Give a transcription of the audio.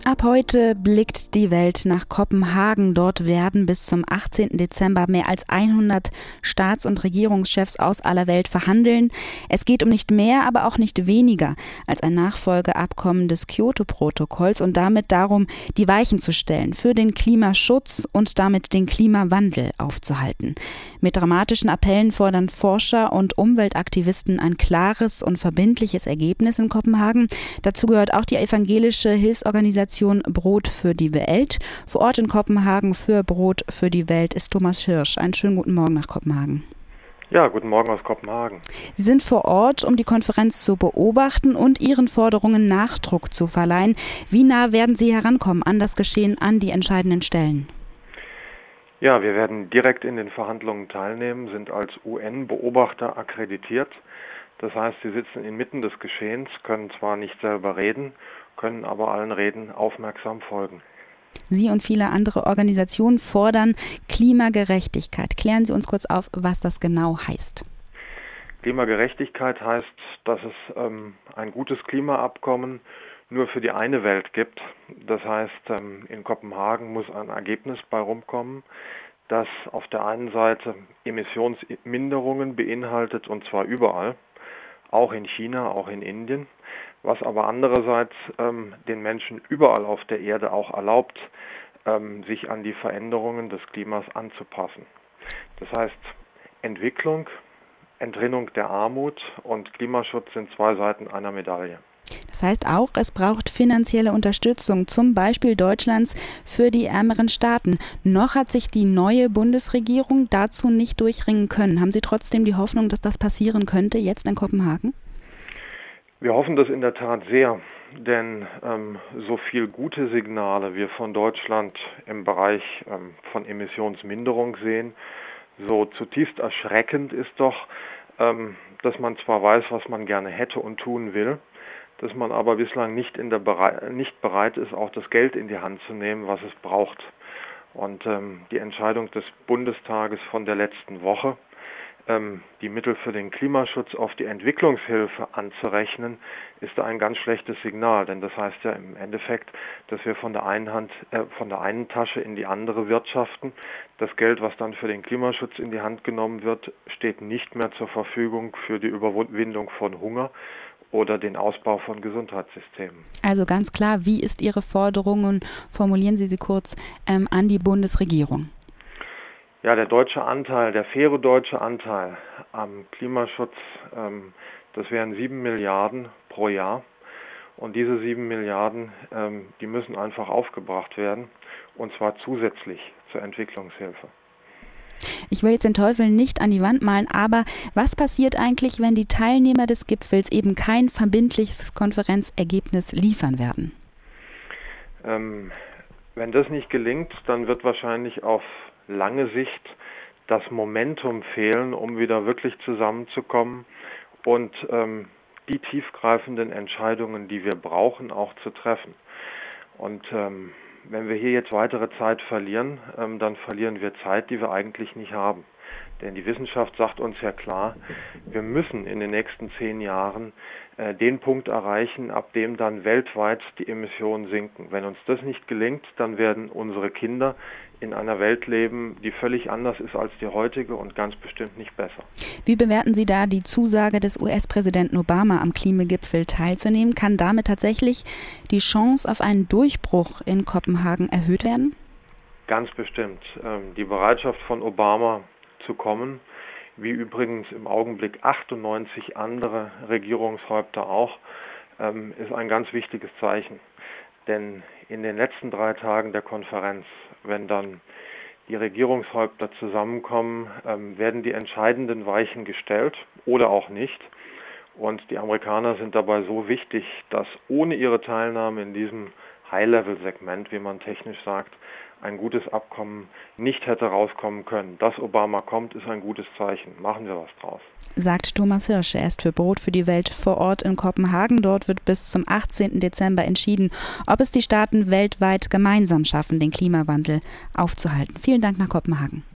Ab heute blickt die Welt nach Kopenhagen. Dort werden bis zum 18. Dezember mehr als 100 Staats- und Regierungschefs aus aller Welt verhandeln. Es geht um nicht mehr, aber auch nicht weniger als ein Nachfolgeabkommen des Kyoto-Protokolls und damit darum, die Weichen zu stellen für den Klimaschutz und damit den Klimawandel aufzuhalten. Mit dramatischen Appellen fordern Forscher und Umweltaktivisten ein klares und verbindliches Ergebnis in Kopenhagen. Dazu gehört auch die evangelische Hilfsorganisation Brot für die Welt. Vor Ort in Kopenhagen für Brot für die Welt ist Thomas Hirsch. Einen schönen guten Morgen nach Kopenhagen. Ja, guten Morgen aus Kopenhagen. Sie sind vor Ort, um die Konferenz zu beobachten und Ihren Forderungen Nachdruck zu verleihen. Wie nah werden Sie herankommen an das Geschehen, an die entscheidenden Stellen? Ja, wir werden direkt in den Verhandlungen teilnehmen, sind als UN-Beobachter akkreditiert. Das heißt, sie sitzen inmitten des Geschehens, können zwar nicht selber reden, können aber allen Reden aufmerksam folgen. Sie und viele andere Organisationen fordern Klimagerechtigkeit. Klären Sie uns kurz auf, was das genau heißt. Klimagerechtigkeit heißt, dass es ein gutes Klimaabkommen nur für die eine Welt gibt. Das heißt, in Kopenhagen muss ein Ergebnis bei rumkommen, das auf der einen Seite Emissionsminderungen beinhaltet, und zwar überall, auch in China, auch in Indien, was aber andererseits den Menschen überall auf der Erde auch erlaubt, sich an die Veränderungen des Klimas anzupassen. Das heißt, Entwicklung, Entrinnung der Armut und Klimaschutz sind zwei Seiten einer Medaille. Das heißt auch, es braucht finanzielle Unterstützung, zum Beispiel Deutschlands für die ärmeren Staaten. Noch hat sich die neue Bundesregierung dazu nicht durchringen können. Haben Sie trotzdem die Hoffnung, dass das passieren könnte jetzt in Kopenhagen? Wir hoffen das in der Tat sehr, denn so viel gute Signale wir von Deutschland im Bereich von Emissionsminderung sehen, so zutiefst erschreckend ist doch, dass man zwar weiß, was man gerne hätte und tun will, dass man aber bislang nicht bereit ist, auch das Geld in die Hand zu nehmen, was es braucht. Und die Entscheidung des Bundestages von der letzten Woche, die Mittel für den Klimaschutz auf die Entwicklungshilfe anzurechnen, ist ein ganz schlechtes Signal, denn das heißt ja im Endeffekt, dass wir von der einen Tasche in die andere wirtschaften. Das Geld, was dann für den Klimaschutz in die Hand genommen wird, steht nicht mehr zur Verfügung für die Überwindung von Hunger oder den Ausbau von Gesundheitssystemen. Also ganz klar, wie ist Ihre Forderung und formulieren Sie sie kurz an die Bundesregierung? Ja, der faire deutsche Anteil am Klimaschutz, das wären 7 Milliarden pro Jahr. Und diese 7 Milliarden, die müssen einfach aufgebracht werden, und zwar zusätzlich zur Entwicklungshilfe. Ich will jetzt den Teufel nicht an die Wand malen, aber was passiert eigentlich, wenn die Teilnehmer des Gipfels eben kein verbindliches Konferenzergebnis liefern werden? Wenn das nicht gelingt, dann wird wahrscheinlich auf lange Sicht das Momentum fehlen, um wieder wirklich zusammenzukommen und die tiefgreifenden Entscheidungen, die wir brauchen, auch zu treffen. Und wenn wir hier jetzt weitere Zeit verlieren, dann verlieren wir Zeit, die wir eigentlich nicht haben. Denn die Wissenschaft sagt uns ja klar, wir müssen in den nächsten 10 Jahren den Punkt erreichen, ab dem dann weltweit die Emissionen sinken. Wenn uns das nicht gelingt, dann werden unsere Kinder in einer Welt leben, die völlig anders ist als die heutige und ganz bestimmt nicht besser. Wie bewerten Sie da die Zusage des US-Präsidenten Obama, am Klimagipfel teilzunehmen? Kann damit tatsächlich die Chance auf einen Durchbruch in Kopenhagen erhöht werden? Ganz bestimmt. Die Bereitschaft von Obama zu kommen, wie übrigens im Augenblick 98 andere Regierungshäupter auch, ist ein ganz wichtiges Zeichen. Denn in den letzten 3 Tagen der Konferenz, wenn dann die Regierungshäupter zusammenkommen, werden die entscheidenden Weichen gestellt oder auch nicht. Und die Amerikaner sind dabei so wichtig, dass ohne ihre Teilnahme in diesem High-Level-Segment, wie man technisch sagt, ein gutes Abkommen nicht hätte rauskommen können. Dass Obama kommt, ist ein gutes Zeichen. Machen wir was draus. Sagt Thomas Hirsch. Er ist für Brot für die Welt vor Ort in Kopenhagen. Dort wird bis zum 18. Dezember entschieden, ob es die Staaten weltweit gemeinsam schaffen, den Klimawandel aufzuhalten. Vielen Dank nach Kopenhagen.